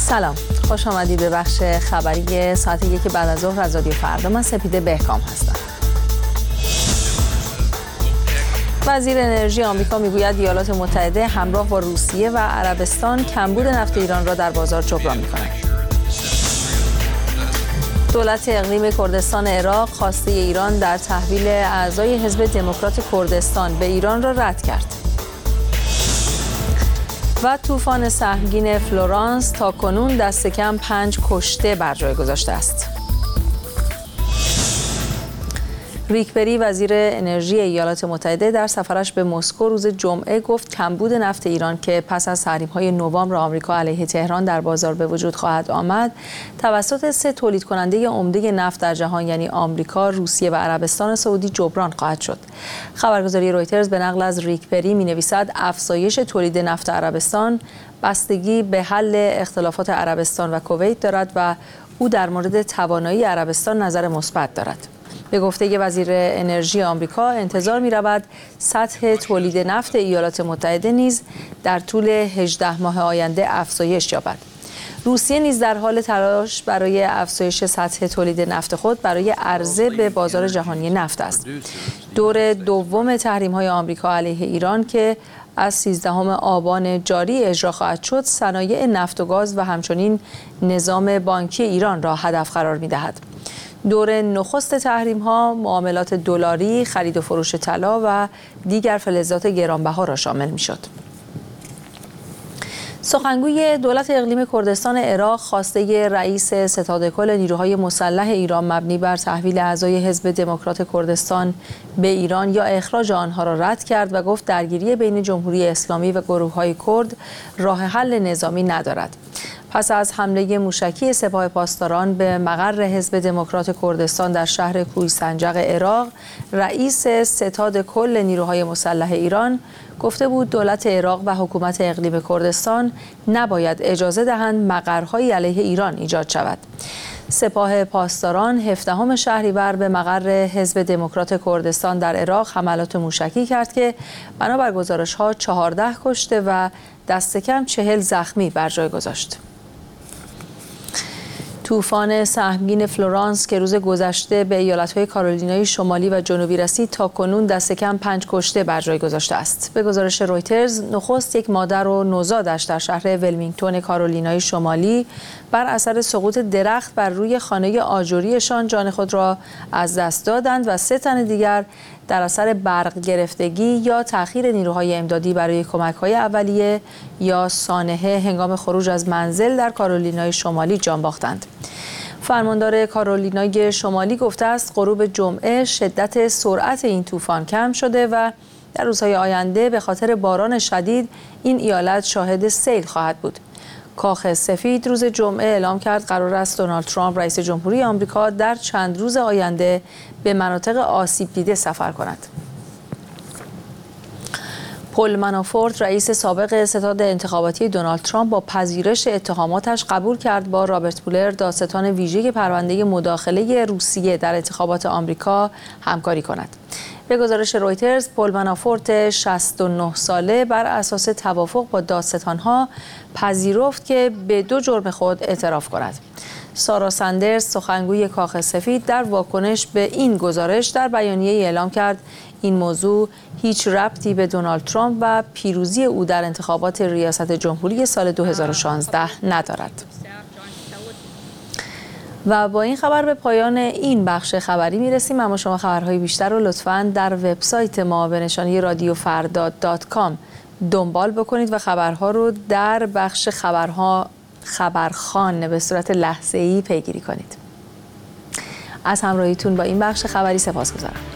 سلام، خوش آمدید به بخش خبری ساعت 1 بعد از ظهر از رادیو فردا. من سپیده بهکام هستم. وزیر انرژی آمریکا میگوید ایالات متحده همراه با روسیه و عربستان کمبود نفت ایران را در بازار جبران می‌کنند. دولت اقلیم کردستان عراق خواسته ایران در تحویل اعضای حزب دموکرات کردستان به ایران را رد کرد. و طوفان سهمگین فلورانس تاکنون دست کم 5 کشته بر جای گذاشته است. ریک پری وزیر انرژی ایالات متحده در سفرش به مسکو روز جمعه گفت کمبود نفت ایران که پس از تحریم‌های نوامبر آمریکا علیه تهران در بازار به وجود خواهد آمد توسط 3 تولید کننده عمده نفت در جهان یعنی آمریکا، روسیه و عربستان سعودی جبران خواهد شد. خبرگزاری رویترز به نقل از ریک پری می‌نویسد افزایش تولید نفت عربستان بستگی به حل اختلافات عربستان و کویت دارد و او در مورد توانایی عربستان نظر مثبت دارد. به گفته وزیر انرژی آمریکا انتظار می‌رود سطح تولید نفت ایالات متحده نیز در طول 18 ماه آینده افزایش یابد. روسیه نیز در حال تلاش برای افزایش سطح تولید نفت خود برای عرضه به بازار جهانی نفت است. دور دوم تحریم‌های آمریکا علیه ایران که از 13 آبان جاری اجرا خواهد شد، صنایع نفت و گاز و همچنین نظام بانکی ایران را هدف قرار می‌دهد. دور نخست تحریم‌ها معاملات دلاری، خرید و فروش طلا و دیگر فلزات گرانبها را شامل می‌شد. سخنگوی دولت اقلیم کردستان عراق خواسته رئیس ستاد کل نیروهای مسلح ایران مبنی بر تحویل اعضای حزب دموکرات کردستان به ایران یا اخراج آنها را رد کرد و گفت درگیری بین جمهوری اسلامی و گروه‌های کرد راه حل نظامی ندارد. پس از حمله موشکی سپاه پاسداران به مقر حزب دموکرات کردستان در شهر کوهسنجق عراق، رئیس ستاد کل نیروهای مسلح ایران گفته بود دولت عراق و حکومت اقلیم کردستان نباید اجازه دهند مقرهایی علیه ایران ایجاد شود. سپاه پاسداران 17 شهریور به مقر حزب دموکرات کردستان در عراق حملات موشکی کرد که بنابر گزارش‌ها 14 کشته و دست کم 40 زخمی بر جای گذاشت. طوفان سهمگین فلورانس که روز گذشته به ایالت‌های کارولینای شمالی و جنوبی رسید تاکنون دست کم 5 کشته بر جای گذاشته است. به گزارش رویترز نخست یک مادر و نوزادش در شهر ولمینگتون کارولینای شمالی بر اثر سقوط درخت بر روی خانه آجوریشان جان خود را از دست دادند و 3 تن دیگر در اثر برق گرفتگی یا تأخیر نیروهای امدادی برای کمک‌های اولیه یا سانحه هنگام خروج از منزل در کارولینای شمالی جان باختند. فرماندار کارولینای شمالی گفته است غروب جمعه شدت سرعت این طوفان کم شده و در روزهای آینده به خاطر باران شدید این ایالت شاهد سیل خواهد بود. کاخ سفید روز جمعه اعلام کرد قرار است دونالد ترامپ رئیس جمهوری آمریکا در چند روز آینده به مناطق آسیب دیده سفر کند. پل منافورت رئیس سابق ستاد انتخاباتی دونالد ترامپ با پذیرش اتهاماتش قبول کرد با رابرت مولر دادستان ویژه پرونده مداخله روسیه در انتخابات آمریکا همکاری کند. به گزارش رویترز پل منافورت 69 ساله بر اساس توافق با دادستانها پذیرفت که به 2 جرم خود اعتراف کند. سارا سندرز سخنگوی کاخ سفید در واکنش به این گزارش در بیانیه‌ای اعلام کرد این موضوع هیچ ربطی به دونالد ترامپ و پیروزی او در انتخابات ریاست جمهوری سال 2016 ندارد. و با این خبر به پایان این بخش خبری میرسیم. اما شما خبرهای بیشتر رو لطفاً در وبسایت ما به نشانی radiofarda.com دنبال بکنید و خبرها رو در بخش خبرخوان به صورت لحظه‌ای پیگیری کنید. از همراهیتون با این بخش خبری سپاسگزارم.